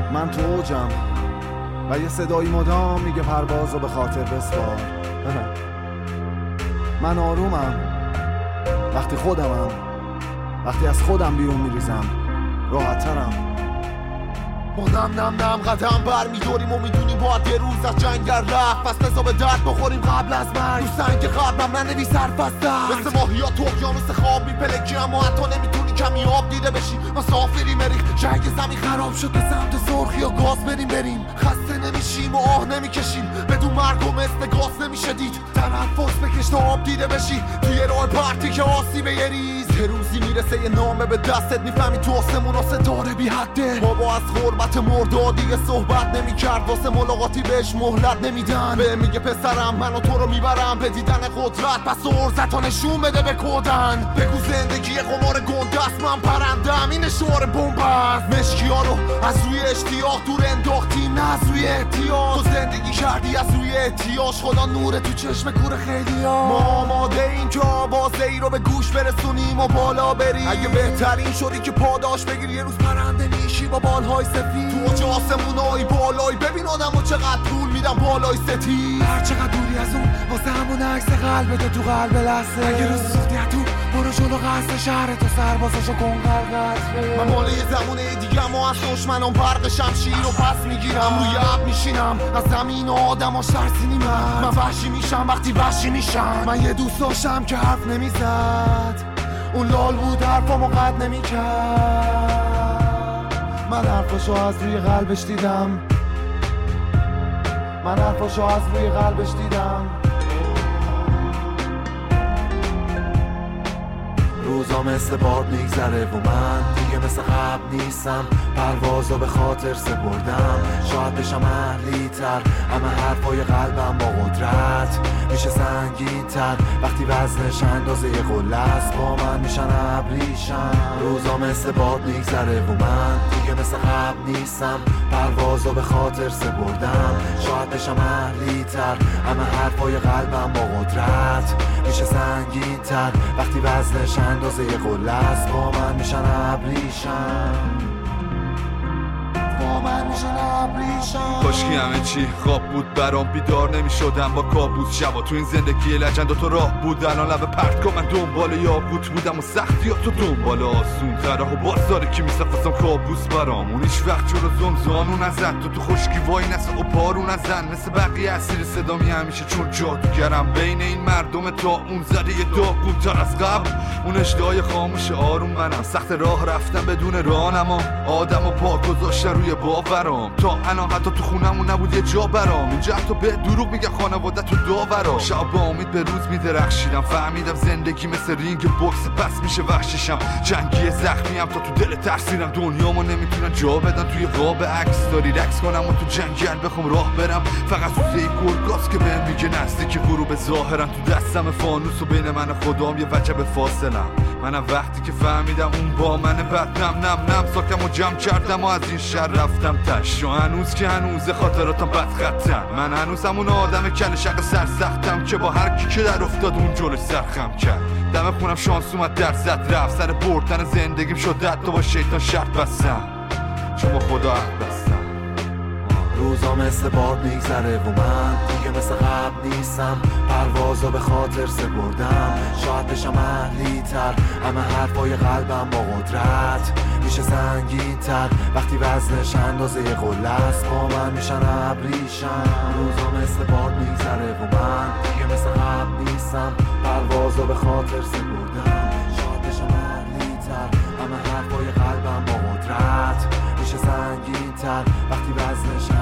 من تو اوجم و یه صدایی مدام میگه پروازو به خاطر بسپار. من آرومم وقتی خودمم، وقتی از خودم بیرون میریزم راحت‌ترم. ما نم قدم بر میداریم و میدونیم باید یه روز از جنگل رفت، پس بزا به درد بخوریم قبل از مرگ. رو سنگ قلبم ننویس حرف از درد، مثل ماهیات اقیانوس خواب میپلکی، اما حتی نمیتونی کمی آب دیده بشی. مسافری مریخ جنگ زمین خراب شد، به سمت سرخی و گاز بریم خسته نمیشیم و آه نمیکشیم، بدون مرگ و مثل گاز نمیشه دید. تنفس بکش تا آب دیده بشی توی راه پرتی که آسیب یه ریز. یه روزی میرسه یه نامه به دستت، میفهمی تو آسمون و ستاره بی حده. بابا از غربت مردا دیگه صحبت نمیکرد، واسه ملاقاتی بهش مهلت نمیدن. به میگه پسرم منو تو رو میبرم به دیدن قدرت، پس ارزتا نشون بده به کودن. بگو زندگی قمار گنده است، من پرندم این شعار بمب است. مشکیا رو از روی اشتیاق دور انداختیم نه از روی احتیاج. تو زندگی کردی از روی احتیاج، خدا نوره تو چشم کور خیلی ها. ما آماده این که آوازه ای رو به گوش برسونیم و بالا بریم. اگه بهترین شدی که پاداش بگیری یه روز پرنده میشی با بالهای سفید. تو اوج آسمونای بالایی ببین آدمو چقدر طول میدم بالای ستیر. هر چقدر دوری از اون واسه همون عکس قلبت تو قلب لحظه. اگه روز سوختی تو برو جلو قصد شهر تو سربازاشو کن قلقت. من مال یه زمونه دیگه ما از دشمنام برق شمشیر رو پس میگیرم. روی اب میشینم از زمین و آدم ها شرسینی. من وحشی میشم وقتی وحشی میشم. من یه دوست داشتم که حرف نمیزد، اون لال بود حرفامو قد نمیکرد. من حرفاشو از روی قلبش دیدم، من حرفاشو از روی قلبش دیدم. روزا مثل باد میگذره و من دیگه مثل قبل نیستم. پروازو به خاطر سپردم، شاید بشم اهلی تر، اما حرفای قلبم با قدرت میشه سنگین تر. وقتی وزنش اندازه یه قله است با من میشن ابریشم. روزا مثل باد میگذره و من دیگه مثل قبل نیستم. پروازو به خاطر سپردم، شاید بشم اهلی تر، اما حرفای قلبم با قدرت میشه سنگین تر. وقتی وزنش اندازه یه قله است با من میشن ابریشم، با من میشن ابریشم. کاشکی همه چی خواب بود برام، بیدار نمیشدم با کابوس. شبا تو این زندگی لجند و تو راه بود، الان لب پرت کن من دنبال یاقوت بودم و سختیاتو دنبال آسون تره و بازاری که میسخواستم کابوس برام. اون هیچ وقت چرا زمزانو نزد، تو خشکی وای نسه و پارو نزن. مثل بقیه اسیر صدامی همیشه چون جادوگرم. بین این مردم تا اون زده یه داغون تر از قبل. اون اشتهای خاموش آروم منم، سخت راه رفتم بدون رانم. آدم و پا گذاشتن روی باورم، تا الان حتی تو خونمون نبود یه جا برام. اینجا حتی به دروغ میگه خانواده تو داورا. شب با امید به روز میدرخشیدم، فهمیدم زندگی مثل رینگ بوکس، پس میشه وحشیشم. جنگی زخمیم تا تو دل ترسیدم، دنیامو نمیتونن جا بدن توی قاب عکس. داری رقص کنم و تو جنگل بخوام راه برم، فقط سوزه گرگاست که بهم میگه نزدیک غروب ظاهرم. تو دستم فانوس و بین من و خدام یه وجب فاصلم. منم وقتی که فهمیدم اون با من بدنم، نم ساکم و جمع کردم و از این شهر رفتم تش. و هنوز که هنوز خاطراتم بدخطن، من هنوز همون آدم کل شق سرسختم که با هر کی که در افتاد اون جلوش سرخم کرد. دم خونم شانس اومد درصد رفت، سر بردن زندگیم شد حتی با شیطان شرط بستم، چون با خدا عهد بستم. روزا مثل باد میگذره و من دیگه مثل قبل نیستم. پروازو به خاطر سپردم، شاید بشم اهلی تر، اما حرفای قلبم با قدرت میشه سنگین تر. وقتی وزنش اندازه یه قله است با من میشن ابریشم. روزا مثل باد میگذره و من دیگه مثل قبل نیستم. پروازو به خاطر سپردم، شاید بشم اهلی تر، اما حرفای قلبم با قدرت میشه سنگین تر. وقتی وزنش